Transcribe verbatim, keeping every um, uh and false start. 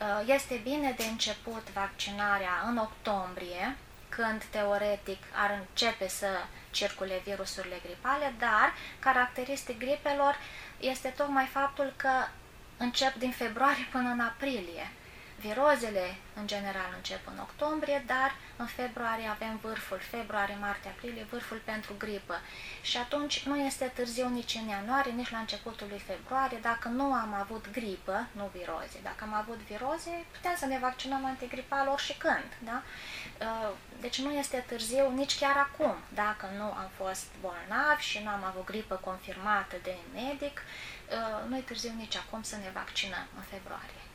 Este bine de început vaccinarea în octombrie, când teoretic ar începe să circule virusurile gripale, dar caracteristic gripelor este tocmai faptul că încep din februarie până în aprilie. Virozele, în general, încep în octombrie, dar în februarie avem vârful, februarie, martie, aprilie, vârful pentru gripă. Și atunci nu este târziu nici în ianuarie, nici la începutul lui februarie, dacă nu am avut gripă, nu viroze. Dacă am avut viroze, putem să ne vaccinăm antigripal ori și când. Da? Deci nu este târziu nici chiar acum. Dacă nu am fost bolnavi și nu am avut gripă confirmată de medic, nu e târziu nici acum să ne vaccinăm în februarie.